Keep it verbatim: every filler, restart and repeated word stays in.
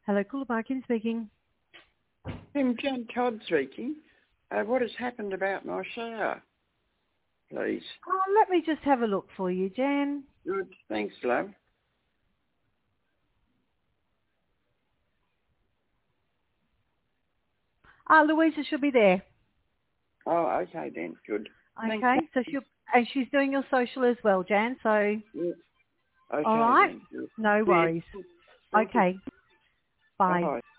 Hello, Coolabah, Kim speaking. I'm Jan Todd speaking. Uh, what has happened about my shower, please? Oh, let me just have a look for you, Jan. Good. Thanks, love. Ah, Louisa should be there. Oh, okay then. Good. Thanks. Okay, so she'll, and she's doing your social as well, Jan, so, Yeah. all Okay right? then. Good. No Yeah. worries. Thank you. Okay, bye. Bye.